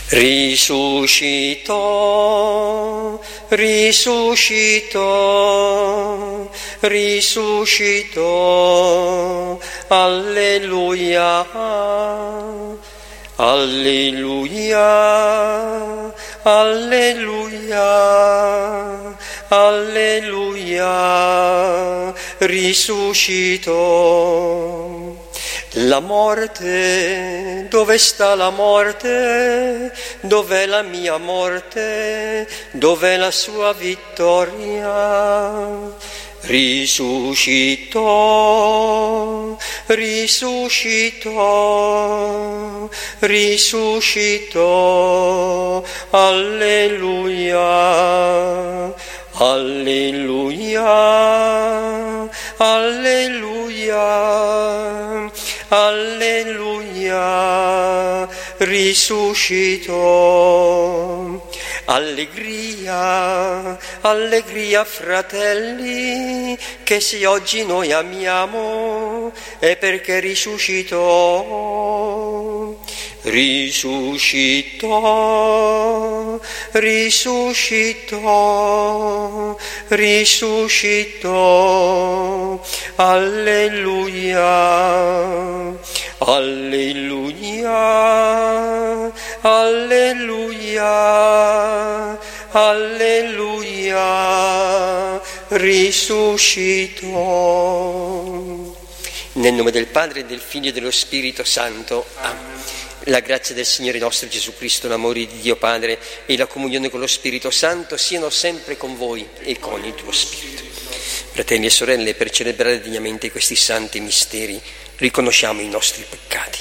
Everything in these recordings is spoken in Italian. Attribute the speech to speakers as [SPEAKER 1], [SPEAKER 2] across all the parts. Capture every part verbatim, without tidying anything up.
[SPEAKER 1] Risuscitò, risuscitò, risuscitò, alleluia, alleluia, alleluia, alleluia, risuscitò. La morte, dove sta la morte? Dov'è la mia morte? Dov'è la sua vittoria? Risuscitò, risuscitò, risuscitò, alleluia, alleluia, alleluia, alleluia, risuscitò. Allegria, allegria fratelli, che se oggi noi amiamo è perché risuscitò. Risuscitò, risuscitò, risuscitò, alleluia, alleluia, alleluia, alleluia, risuscitò. Nel nome del Padre, del Figlio e dello Spirito Santo. Amen. La grazia del Signore nostro Gesù Cristo, l'amore di Dio Padre e la comunione con lo Spirito Santo siano sempre con voi e con il tuo Spirito. Fratelli e sorelle, per celebrare degnamente questi santi misteri, riconosciamo i nostri peccati.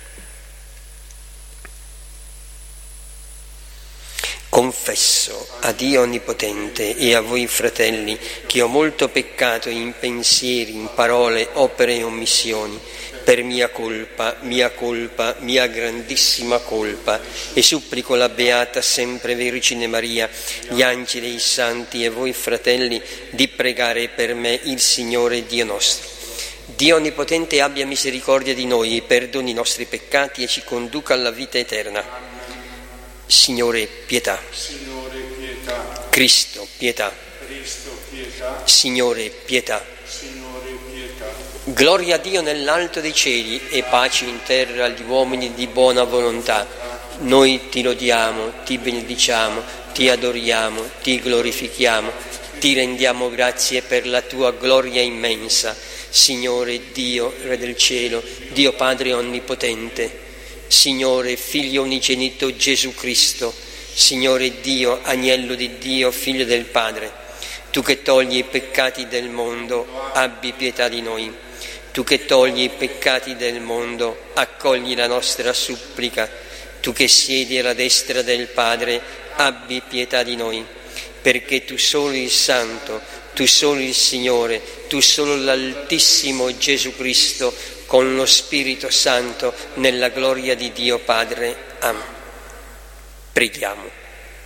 [SPEAKER 1] Confesso a Dio Onnipotente e a voi fratelli che ho molto peccato in pensieri, in parole, opere e omissioni, per mia colpa, mia colpa, mia grandissima colpa, e supplico la Beata Sempre Vergine Maria, gli angeli e i santi e voi fratelli di pregare per me il Signore Dio nostro. Dio Onnipotente abbia misericordia di noi e perdoni i nostri peccati e ci conduca alla vita eterna. Signore, pietà.
[SPEAKER 2] Signore, pietà.
[SPEAKER 1] Cristo, pietà.
[SPEAKER 2] Cristo, pietà.
[SPEAKER 1] Signore, pietà.
[SPEAKER 2] Signore, pietà.
[SPEAKER 1] Gloria a Dio nell'alto dei cieli e pace in terra agli uomini di buona volontà. Noi ti lodiamo, ti benediciamo, ti adoriamo, ti glorifichiamo, ti rendiamo grazie per la tua gloria immensa. Signore Dio, Re del cielo, Dio Padre Onnipotente, Signore Figlio unigenito Gesù Cristo, Signore Dio, Agnello di Dio, Figlio del Padre, tu che togli i peccati del mondo, abbi pietà di noi. Tu che togli i peccati del mondo, accogli la nostra supplica. Tu che siedi alla destra del Padre, abbi pietà di noi. Perché tu solo il Santo, tu solo il Signore, tu solo l'Altissimo Gesù Cristo, con lo Spirito Santo, nella gloria di Dio Padre. Amen. Preghiamo.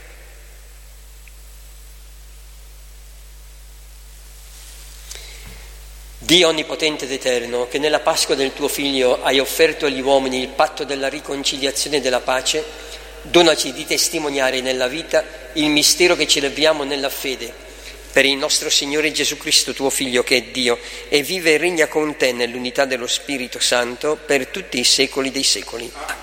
[SPEAKER 1] Dio Onnipotente ed Eterno, che nella Pasqua del tuo Figlio hai offerto agli uomini il patto della riconciliazione e della pace, donaci di testimoniare nella vita il mistero che celebriamo nella fede, per il nostro Signore Gesù Cristo, tuo Figlio, che è Dio, e vive e regna con te nell'unità dello Spirito Santo per tutti i secoli dei secoli. Amen.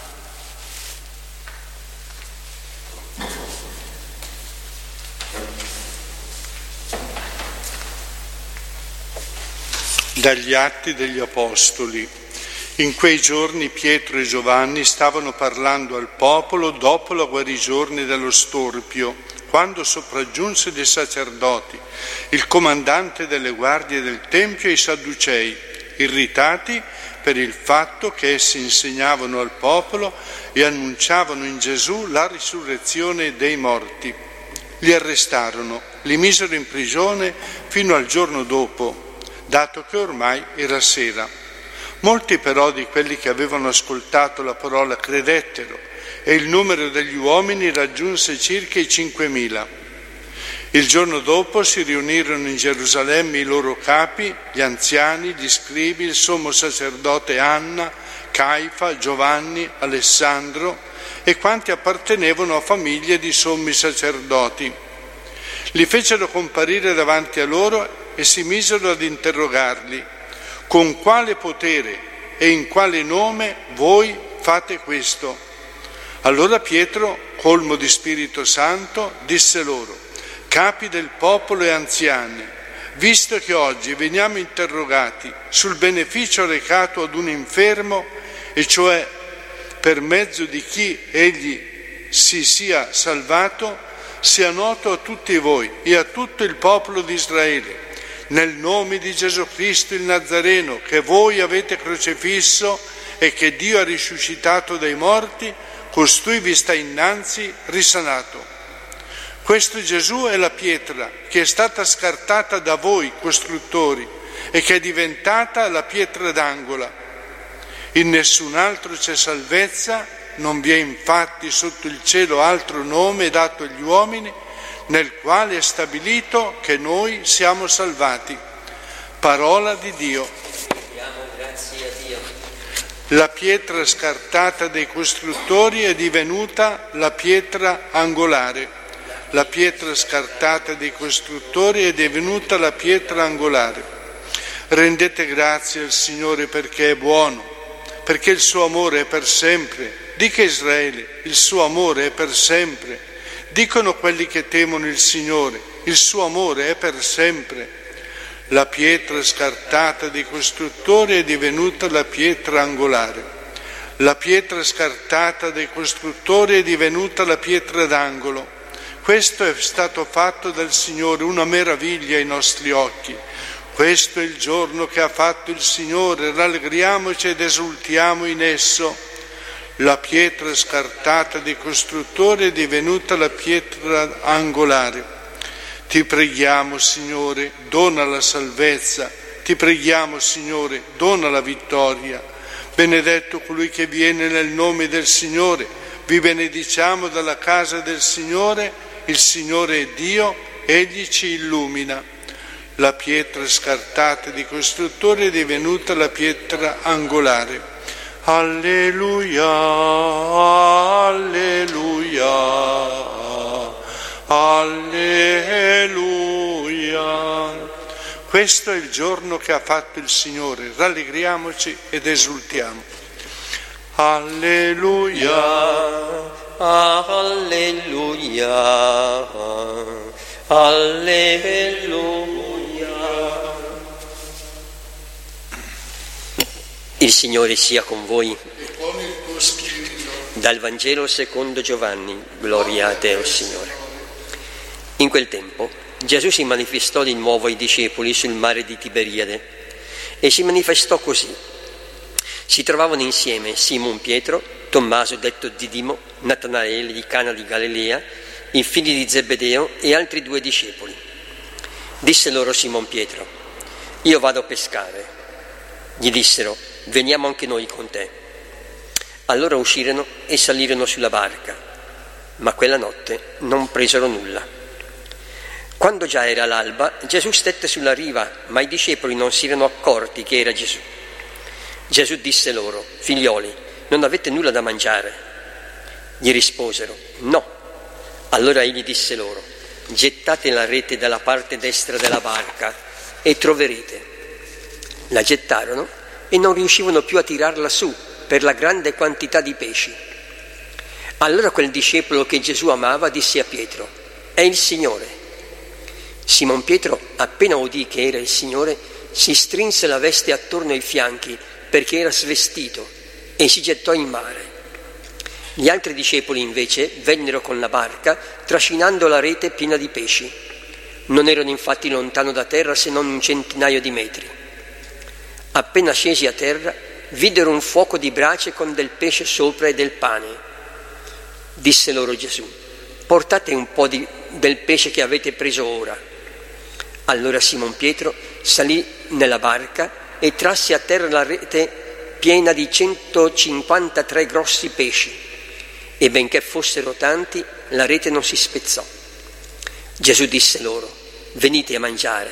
[SPEAKER 2] Dagli Atti degli Apostoli. In quei giorni Pietro e Giovanni stavano parlando al popolo dopo la guarigione dallo storpio, quando sopraggiunse dei sacerdoti, il comandante delle guardie del Tempio e i Sadducei, irritati per il fatto che essi insegnavano al popolo e annunciavano in Gesù la risurrezione dei morti. Li arrestarono, li misero in prigione fino al giorno dopo, dato che ormai era sera. Molti però di quelli che avevano ascoltato la parola credettero e il numero degli uomini raggiunse circa i cinquemila. Il giorno dopo si riunirono in Gerusalemme i loro capi, gli anziani, gli scribi, il sommo sacerdote Anna, Caifa, Giovanni, Alessandro e quanti appartenevano a famiglie di sommi sacerdoti. Li fecero comparire davanti a loro e si misero ad interrogarli: con quale potere e in quale nome voi fate questo? Allora Pietro, colmo di Spirito Santo, disse loro: capi del popolo e anziani, visto che oggi veniamo interrogati sul beneficio recato ad un infermo, e cioè per mezzo di chi egli si sia salvato, sia noto a tutti voi e a tutto il popolo di Israele, nel nome di Gesù Cristo il Nazareno, che voi avete crocifisso e che Dio ha risuscitato dai morti, costui vi sta innanzi risanato. Questo Gesù è la pietra che è stata scartata da voi costruttori e che è diventata la pietra d'angola. In nessun altro c'è salvezza, non vi è infatti sotto il cielo altro nome dato agli uomini nel quale è stabilito che noi siamo salvati. Parola di Dio.
[SPEAKER 1] Diamo grazie a Dio.
[SPEAKER 2] La pietra scartata dai costruttori è divenuta la pietra angolare. La pietra scartata dai costruttori è divenuta la pietra angolare. Rendete grazie al Signore perché è buono, perché il suo amore è per sempre. Dica Israele, il suo amore è per sempre. Dicono quelli che temono il Signore, il suo amore è per sempre. La pietra scartata dai costruttori è divenuta la pietra angolare. La pietra scartata dai costruttori è divenuta la pietra d'angolo. Questo è stato fatto dal Signore, una meraviglia ai nostri occhi. Questo è il giorno che ha fatto il Signore, rallegriamoci ed esultiamo in esso. La pietra scartata dei costruttori è divenuta la pietra angolare. Ti preghiamo, Signore, dona la salvezza. Ti preghiamo, Signore, dona la vittoria. Benedetto colui che viene nel nome del Signore. Vi benediciamo dalla casa del Signore. Il Signore è Dio, Egli ci illumina. La pietra scartata di costruttori è divenuta la pietra angolare. Alleluia, alleluia, alleluia. Questo è il giorno che ha fatto il Signore, rallegriamoci ed esultiamo. Alleluia.
[SPEAKER 1] Alleluia, alleluia. Il Signore sia con voi.
[SPEAKER 2] E con il tuo spirito.
[SPEAKER 1] Dal Vangelo secondo Giovanni, gloria a te, o Signore. In quel tempo Gesù si manifestò di nuovo ai discepoli sul mare di Tiberiade e si manifestò così. Si trovavano insieme Simon Pietro, Tommaso detto Didimo, Natanaele di Cana di Galilea, i figli di Zebedeo e altri due discepoli. Disse loro Simon Pietro: io vado a pescare. Gli dissero: veniamo anche noi con te. Allora uscirono e salirono sulla barca, ma quella notte non presero nulla. Quando già era l'alba, Gesù stette sulla riva, ma i discepoli non si erano accorti che era Gesù. Gesù disse loro: figlioli, non avete nulla da mangiare? Gli risposero: no. Allora egli disse loro: gettate la rete dalla parte destra della barca e troverete. La gettarono e non riuscivano più a tirarla su per la grande quantità di pesci. Allora quel discepolo che Gesù amava disse a Pietro: è il Signore. Simon Pietro, appena udì che era il Signore, si strinse la veste attorno ai fianchi perché era svestito e si gettò in mare. Gli altri discepoli invece vennero con la barca trascinando la rete piena di pesci. Non erano infatti lontano da terra se non un centinaio di metri. Appena scesi a terra videro un fuoco di brace con del pesce sopra e del pane. Disse loro Gesù: portate un po' di, del pesce che avete preso ora. Allora Simon Pietro salì nella barca e trasse a terra la rete piena di centocinquantatré grossi pesci, e benché fossero tanti, la rete non si spezzò. Gesù disse loro: venite a mangiare.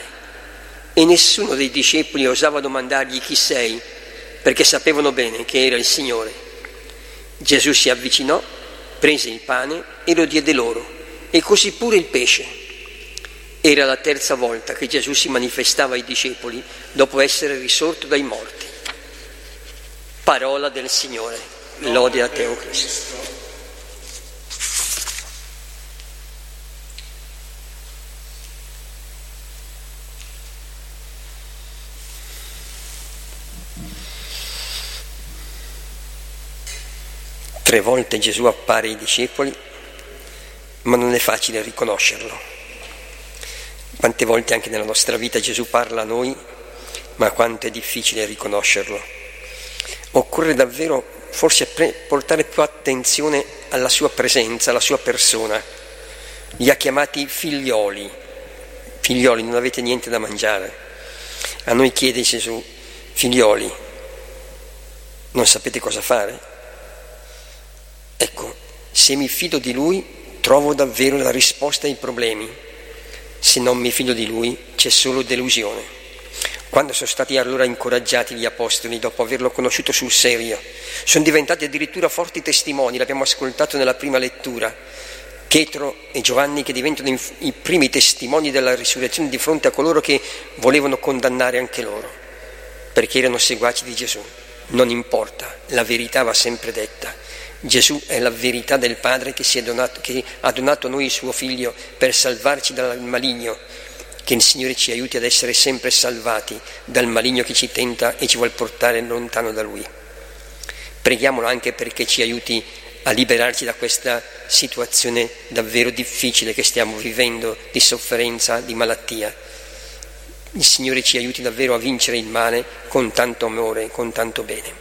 [SPEAKER 1] E nessuno dei discepoli osava domandargli chi sei, perché sapevano bene che era il Signore. Gesù si avvicinò prese il pane e lo diede loro, e così pure il pesce. Era la terza volta che Gesù si manifestava ai discepoli dopo essere risorto dai morti. Parola del Signore. Lode a te, o Cristo. Tre volte Gesù appare ai discepoli, ma non è facile riconoscerlo. Quante volte anche nella nostra vita Gesù parla a noi, ma quanto è difficile riconoscerlo. Occorre davvero forse portare più attenzione alla sua presenza, alla sua persona. Li ha chiamati figlioli. Figlioli, non avete niente da mangiare. A noi chiede Gesù, figlioli, non sapete cosa fare? Ecco, se mi fido di Lui, trovo davvero la risposta ai problemi. Se non mi fido di Lui, c'è solo delusione. Quando sono stati allora incoraggiati gli apostoli dopo averlo conosciuto sul serio? Sono diventati addirittura forti testimoni, l'abbiamo ascoltato nella prima lettura. Pietro e Giovanni che diventano i primi testimoni della risurrezione di fronte a coloro che volevano condannare anche loro, perché erano seguaci di Gesù. Non importa, la verità va sempre detta. Gesù è la verità del Padre che, si è donato, che ha donato a noi il suo Figlio per salvarci dal maligno. Che il Signore ci aiuti ad essere sempre salvati dal maligno che ci tenta e ci vuol portare lontano da Lui. Preghiamolo anche perché ci aiuti a liberarci da questa situazione davvero difficile che stiamo vivendo, di sofferenza, di malattia. Il Signore ci aiuti davvero a vincere il male con tanto amore, con tanto bene.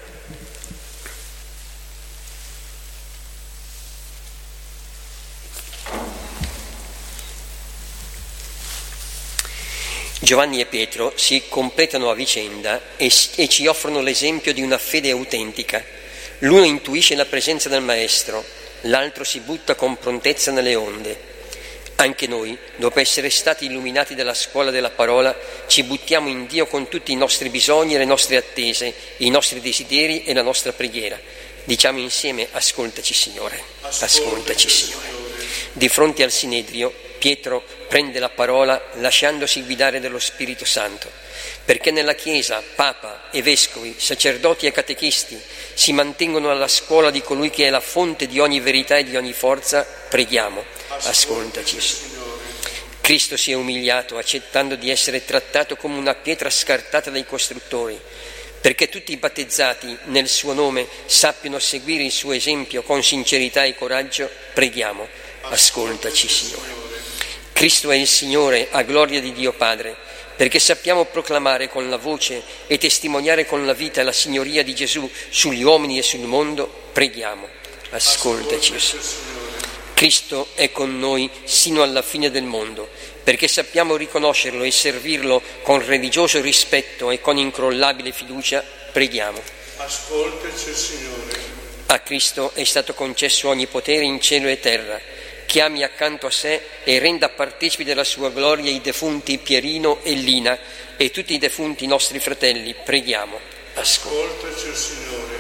[SPEAKER 1] Giovanni e Pietro si completano a vicenda e, e ci offrono l'esempio di una fede autentica. L'uno intuisce la presenza del Maestro, l'altro si butta con prontezza nelle onde. Anche noi, dopo essere stati illuminati dalla scuola della parola, ci buttiamo in Dio con tutti i nostri bisogni e le nostre attese, i nostri desideri e la nostra preghiera. Diciamo insieme: ascoltaci Signore, ascoltaci Signore. Di fronte al Sinedrio, Pietro prende la parola lasciandosi guidare dallo Spirito Santo, perché nella Chiesa Papa e Vescovi, sacerdoti e catechisti si mantengono alla scuola di colui che è la fonte di ogni verità e di ogni forza. Preghiamo, ascoltaci Signore. Cristo si è umiliato accettando di essere trattato come una pietra scartata dai costruttori, perché tutti i battezzati nel suo nome sappiano seguire il suo esempio con sincerità e coraggio. Preghiamo, ascoltaci Signore. Cristo è il Signore a gloria di Dio Padre, perché sappiamo proclamare con la voce e testimoniare con la vita la signoria di Gesù sugli uomini e sul mondo. Preghiamo, ascoltaci Signore. Cristo è con noi sino alla fine del mondo, perché sappiamo riconoscerlo e servirlo con religioso rispetto e con incrollabile fiducia. Preghiamo, ascoltaci Signore. A Cristo è stato concesso ogni potere in cielo e terra. Chiami accanto a sé e renda partecipi della sua gloria i defunti Pierino e Lina e tutti i defunti nostri fratelli. Preghiamo, ascoltaci Signore.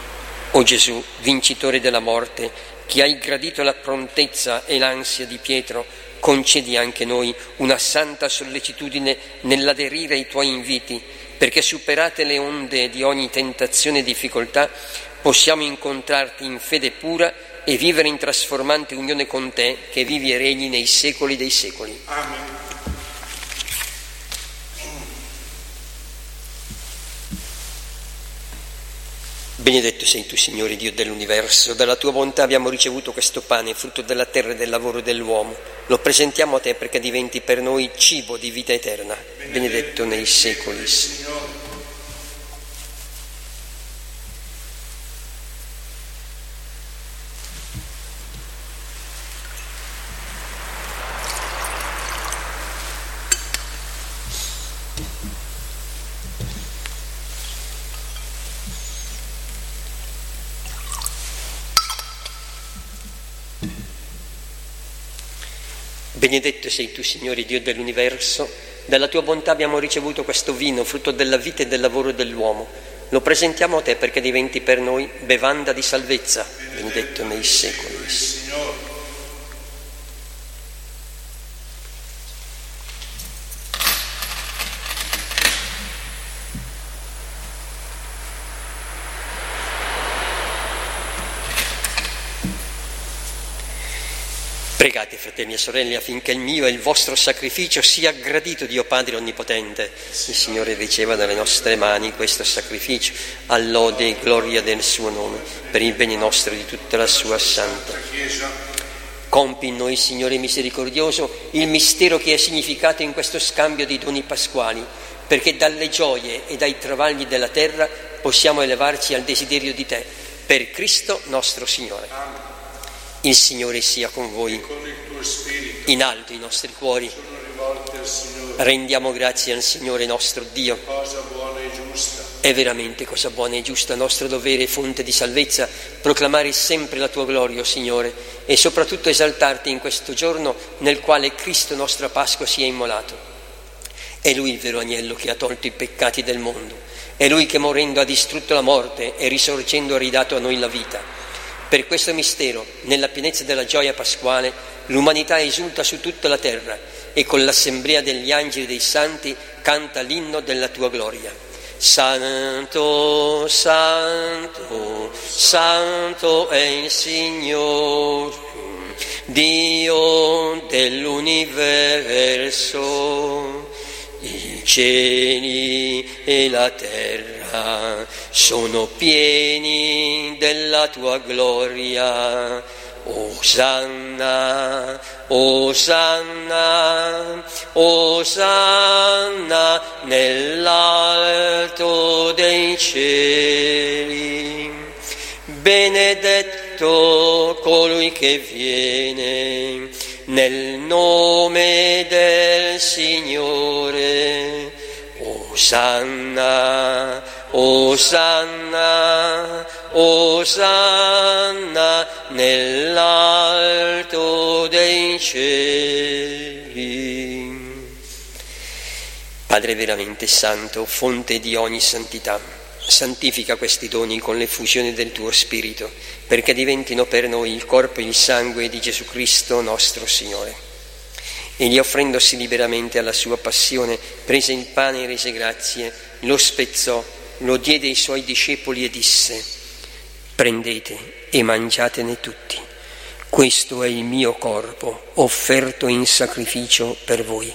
[SPEAKER 1] O Gesù, vincitore della morte, che hai gradito la prontezza e l'ansia di Pietro, concedi anche noi una santa sollecitudine nell'aderire ai tuoi inviti, perché superate le onde di ogni tentazione e difficoltà, possiamo incontrarti in fede pura e vivere in trasformante unione con te, che vivi e regni nei secoli dei secoli. Amen. Benedetto sei tu, Signore Dio dell'universo, dalla tua bontà abbiamo ricevuto questo pane, frutto della terra e del lavoro dell'uomo. Lo presentiamo a te perché diventi per noi cibo di vita eterna. Benedetto, Benedetto nei secoli, Signore. Benedetto sei tu, Signore Dio dell'universo, dalla tua bontà abbiamo ricevuto questo vino, frutto della vita e del lavoro dell'uomo. Lo presentiamo a te perché diventi per noi bevanda di salvezza. Benedetto nei secoli. Pregate, fratelli e sorelle, affinché il mio e il vostro sacrificio sia gradito Dio Padre Onnipotente. Il Signore riceva dalle nostre mani questo sacrificio, a lode e gloria del suo nome, per il bene nostro e di tutta la sua santa Chiesa. Compi in noi, Signore misericordioso, il mistero che è significato in questo scambio di doni pasquali, perché dalle gioie e dai travagli della terra possiamo elevarci al desiderio di Te, per Cristo nostro Signore. Il Signore sia con voi. In alto i nostri cuori. Rendiamo grazie al Signore nostro Dio. È veramente cosa buona e giusta, nostro dovere e fonte di salvezza, proclamare sempre la Tua gloria, o Signore, e soprattutto esaltarti in questo giorno nel quale Cristo nostra Pasqua sia immolato. È Lui il vero agnello che ha tolto i peccati del mondo. È Lui che morendo ha distrutto la morte e risorgendo ha ridato a noi la vita. Per questo mistero, nella pienezza della gioia pasquale, l'umanità esulta su tutta la terra e con l'assemblea degli angeli e dei santi canta l'inno della Tua gloria. Santo, Santo, Santo è il Signore, Dio dell'universo. I cieli e la terra sono pieni della Tua gloria. Osanna, Osanna, Osanna nell'alto dei cieli. Benedetto colui che viene nel nome del Signore. Osanna, Osanna, Osanna nell'alto dei cieli. Padre veramente santo, fonte di ogni santità, santifica questi doni con l'effusione del Tuo Spirito, perché diventino per noi il corpo e il sangue di Gesù Cristo nostro Signore. Egli, offrendosi liberamente alla sua passione, prese il pane e rese grazie, lo spezzò, lo diede ai Suoi discepoli e disse: prendete e mangiatene tutti, questo è il mio corpo offerto in sacrificio per voi.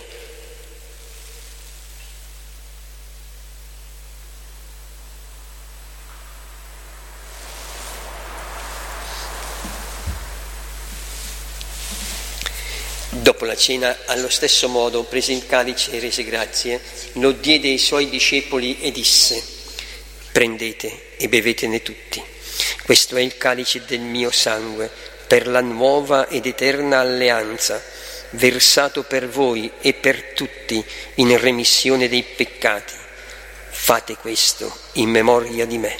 [SPEAKER 1] Dopo la cena, allo stesso modo, prese il calice e rese grazie, lo diede ai Suoi discepoli e disse: prendete e bevetene tutti, questo è il calice del mio sangue, per la nuova ed eterna alleanza, versato per voi e per tutti in remissione dei peccati. Fate questo in memoria di me.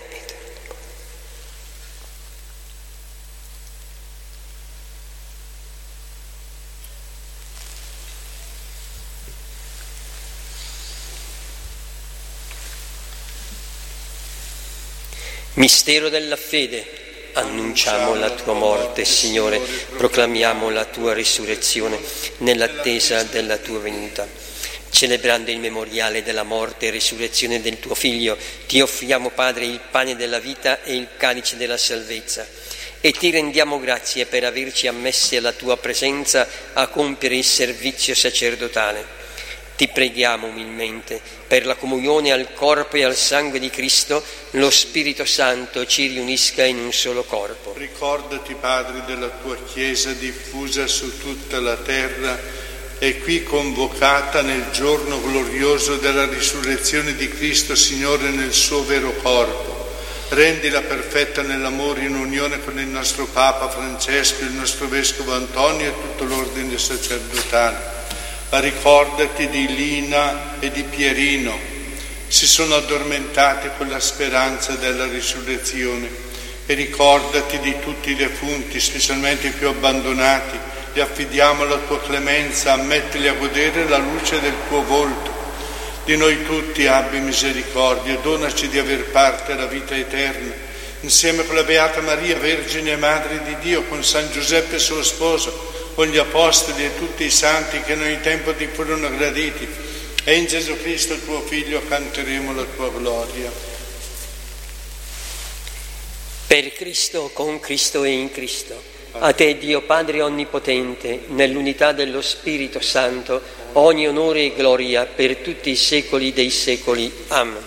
[SPEAKER 1] Mistero della fede, annunciamo la Tua morte, Signore, proclamiamo la Tua risurrezione nell'attesa della Tua venuta. Celebrando il memoriale della morte e risurrezione del Tuo Figlio, Ti offriamo, Padre, il pane della vita e il calice della salvezza, e Ti rendiamo grazie per averci ammessi alla Tua presenza a compiere il servizio sacerdotale. Ti preghiamo umilmente, per la comunione al corpo e al sangue di Cristo, lo Spirito Santo ci riunisca in un solo corpo.
[SPEAKER 2] Ricordati, Padre, della Tua Chiesa diffusa su tutta la terra e qui convocata nel giorno glorioso della risurrezione di Cristo, Signore, nel suo vero corpo. Rendila perfetta nell'amore, in unione con il nostro Papa Francesco, il nostro Vescovo Antonio e tutto l'ordine sacerdotale. Ma ricordati di Lina e di Pierino, si sono addormentati con la speranza della risurrezione, e ricordati di tutti i defunti, specialmente i più abbandonati. Li affidiamo alla Tua clemenza, ammettili a godere la luce del Tuo volto. Di noi tutti abbi misericordia, donaci di aver parte alla vita eterna, insieme con la Beata Maria, Vergine e Madre di Dio, con San Giuseppe suo sposo, con gli Apostoli e tutti i santi che in ogni tempo Ti furono graditi, e in Gesù Cristo Tuo Figlio canteremo la Tua gloria.
[SPEAKER 1] Per Cristo, con Cristo e in Cristo, A te, Dio Padre Onnipotente, nell'unità dello Spirito Santo, ogni onore e gloria per tutti i secoli dei secoli. Amen.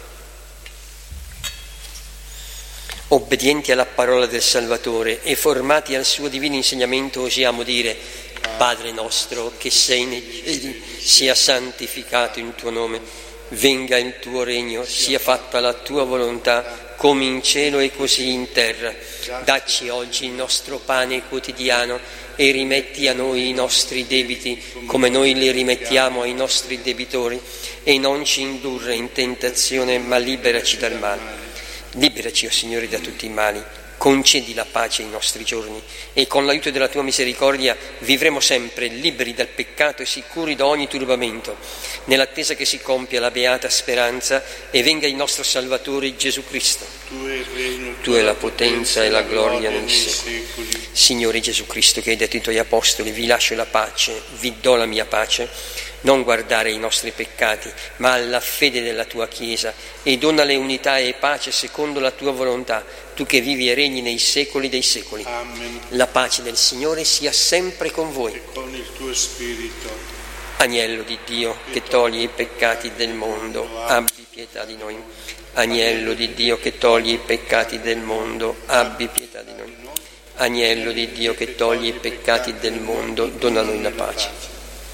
[SPEAKER 1] Obbedienti alla parola del Salvatore e formati al suo divino insegnamento, osiamo dire: Padre nostro che sei nei cieli, sia santificato il tuo nome, venga il tuo regno, sia fatta la tua volontà, come in cielo e così in terra. Dacci oggi il nostro pane quotidiano e rimetti a noi i nostri debiti, come noi li rimettiamo ai nostri debitori, e non ci indurre in tentazione, ma liberaci dal male. Liberaci, o Signore, da tutti i mali, concedi la pace ai nostri giorni e con l'aiuto della tua misericordia vivremo sempre liberi dal peccato e sicuri da ogni turbamento, nell'attesa che si compia la beata speranza e venga il nostro Salvatore Gesù Cristo.
[SPEAKER 2] Tu è il regno,
[SPEAKER 1] tu è la potenza e la gloria nei secoli. Signore Gesù Cristo, che hai detto ai tuoi apostoli: vi lascio la pace, vi do la mia pace, non guardare ai nostri peccati, ma alla fede della tua Chiesa, e donale unità e pace secondo la tua volontà, tu che vivi e regni nei secoli dei secoli.
[SPEAKER 2] Amen.
[SPEAKER 1] La pace del Signore sia sempre con voi.
[SPEAKER 2] E con il tuo spirito.
[SPEAKER 1] Agnello di Dio, che toglie i peccati del mondo, abbi pietà di noi. Agnello di Dio, che toglie i peccati del mondo, abbi pietà di noi. Agnello di Dio, che toglie i peccati del mondo, dona a noi la pace.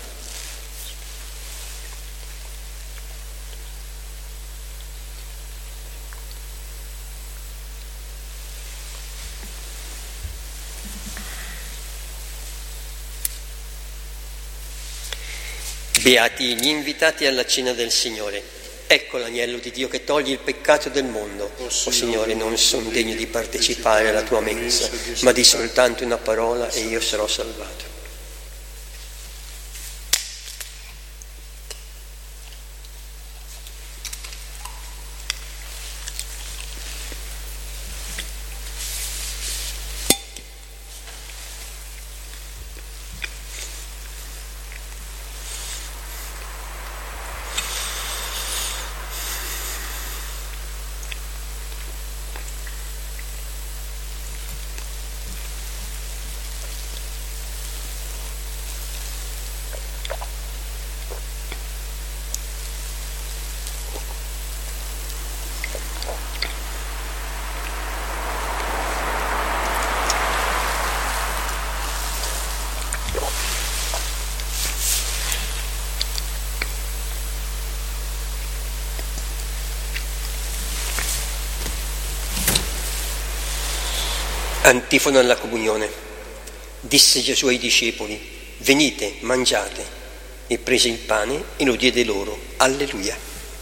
[SPEAKER 1] Beati gli invitati alla cena del Signore. Ecco l'agnello di Dio che toglie il peccato del mondo. O Signore, non sono degno di partecipare alla tua mensa, ma di soltanto una parola e io sarò salvato. Antifona alla comunione. Disse Gesù ai discepoli: venite, mangiate. E prese il pane e lo diede loro. Alleluia.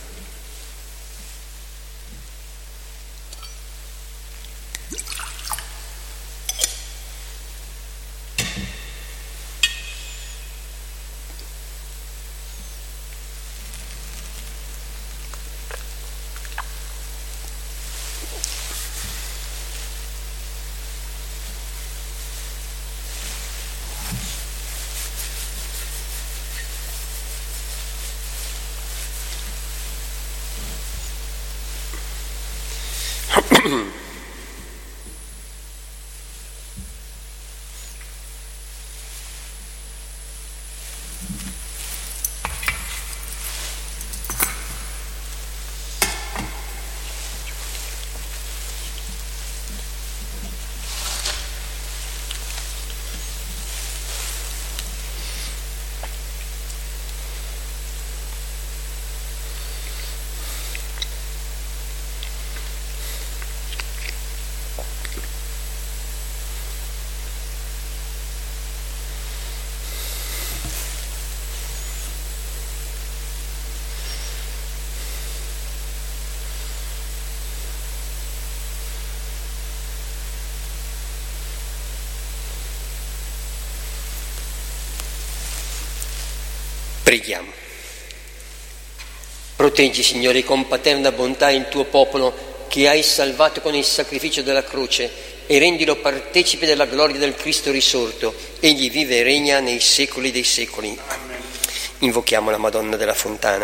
[SPEAKER 1] Preghiamo. Proteggi, Signore, con paterna bontà il tuo popolo che hai salvato con il sacrificio della croce e rendilo partecipe della gloria del Cristo risorto. Egli vive e regna nei secoli dei secoli. Amen. Invochiamo la Madonna della Fontana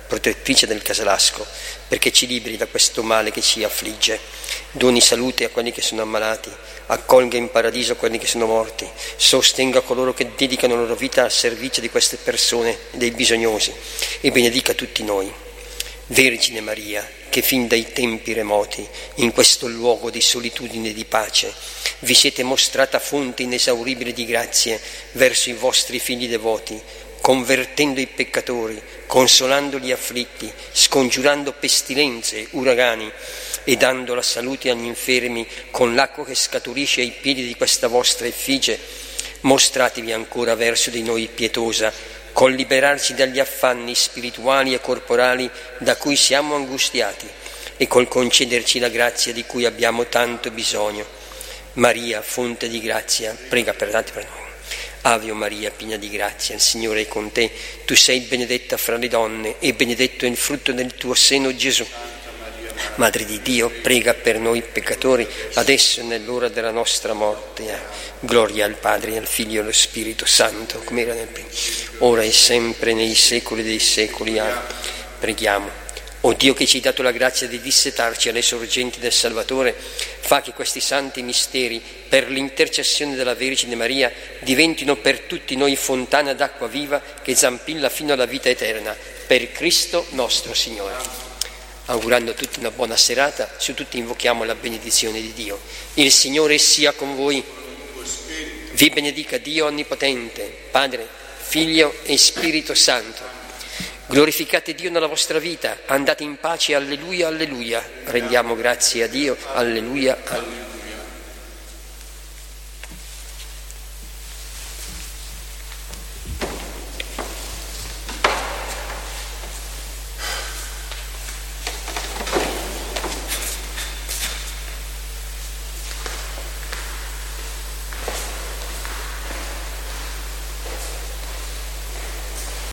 [SPEAKER 1] protettrice del Casalasco, perché ci liberi da questo male che ci affligge. Doni salute a quelli che sono ammalati, accolga in paradiso quelli che sono morti, sostenga coloro che dedicano la loro vita al servizio di queste persone, dei bisognosi, e benedica tutti noi. Vergine Maria, che fin dai tempi remoti, in questo luogo di solitudine e di pace, vi siete mostrata fonte inesauribile di grazie verso i vostri figli devoti, convertendo i peccatori, consolando gli afflitti, scongiurando pestilenze, uragani e dando la salute agli infermi con l'acqua che scaturisce ai piedi di questa vostra effigie, mostratevi ancora verso di noi pietosa, col liberarci dagli affanni spirituali e corporali da cui siamo angustiati e col concederci la grazia di cui abbiamo tanto bisogno. Maria, fonte di grazia, prega per noi. Ave Maria, piena di grazia, il Signore è con te. Tu sei benedetta fra le donne e benedetto è il frutto del tuo seno, Gesù. Madre di Dio, prega per noi peccatori, adesso e nell'ora della nostra morte. Gloria al Padre, al Figlio e allo Spirito Santo, come era nel primo, ora e sempre nei secoli dei secoli. Amen. Preghiamo. O Dio, che ci hai dato la grazia di dissetarci alle sorgenti del Salvatore, fa che questi santi misteri, per l'intercessione della Vergine Maria, diventino per tutti noi fontana d'acqua viva che zampilla fino alla vita eterna. Per Cristo nostro Signore. Augurando a tutti una buona serata, su tutti invochiamo la benedizione di Dio. Il Signore sia con voi. Vi benedica Dio Onnipotente, Padre, Figlio e Spirito Santo. Glorificate Dio nella vostra vita, andate in pace, alleluia, alleluia. Rendiamo grazie a Dio, alleluia, alleluia.